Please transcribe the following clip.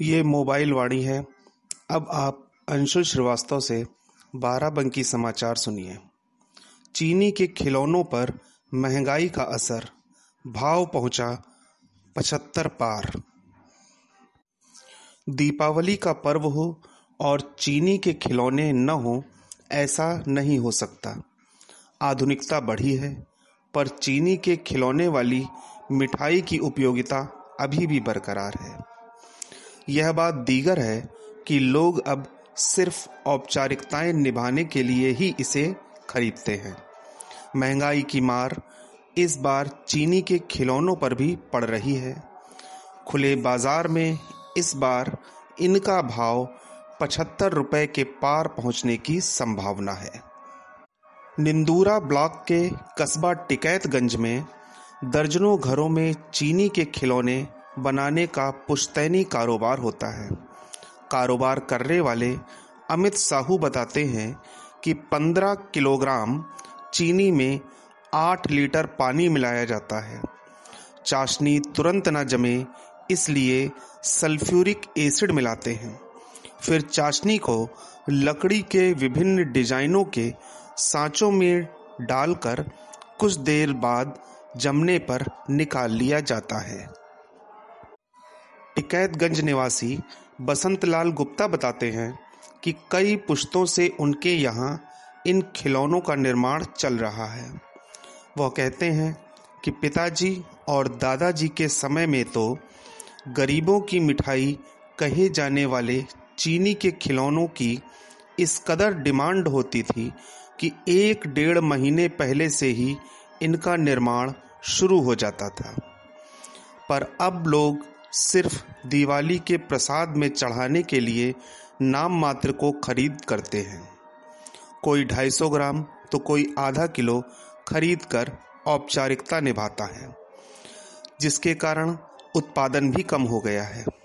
ये मोबाइल वाणी है। अब आप अंशुल श्रीवास्तव से बाराबंकी समाचार सुनिए। चीनी के खिलौनों पर महंगाई का असर, भाव पहुंचा 75 पार। दीपावली का पर्व हो और चीनी के खिलौने न हो, ऐसा नहीं हो सकता। आधुनिकता बढ़ी है, पर चीनी के खिलौने वाली मिठाई की उपयोगिता अभी भी बरकरार है। यह बात दीगर है कि लोग अब सिर्फ औपचारिकताएं निभाने के लिए ही इसे खरीदते हैं। महंगाई की मार इस बार चीनी के खिलौनों पर भी पड़ रही है। खुले बाजार में इस बार इनका भाव 75 रुपए के पार पहुंचने की संभावना है। निंदूरा ब्लॉक के कस्बा टिकैतगंज में दर्जनों घरों में चीनी के खिलौने बनाने का पुश्तैनी कारोबार होता है। कारोबार करने वाले अमित साहू बताते हैं कि 15 किलोग्राम चीनी में 8 लीटर पानी मिलाया जाता है। चाशनी तुरंत न जमे, इसलिए सल्फ्यूरिक एसिड मिलाते हैं। फिर चाशनी को लकड़ी के विभिन्न डिजाइनों के सांचों में डालकर कुछ देर बाद जमने पर निकाल लिया जाता है। टिकैतगंज निवासी बसंतलाल गुप्ता बताते हैं कि कई पुश्तों से उनके यहाँ इन खिलौनों का निर्माण चल रहा है। वह कहते हैं कि पिताजी और दादाजी के समय में तो गरीबों की मिठाई कहे जाने वाले चीनी के खिलौनों की इस कदर डिमांड होती थी कि 1-1.5 महीने पहले से ही इनका निर्माण शुरू हो जाता था। पर अब लोग सिर्फ दिवाली के प्रसाद में चढ़ाने के लिए नाम मात्र को खरीद करते हैं। कोई 250 ग्राम तो कोई आधा किलो खरीद कर औपचारिकता निभाता है, जिसके कारण उत्पादन भी कम हो गया है।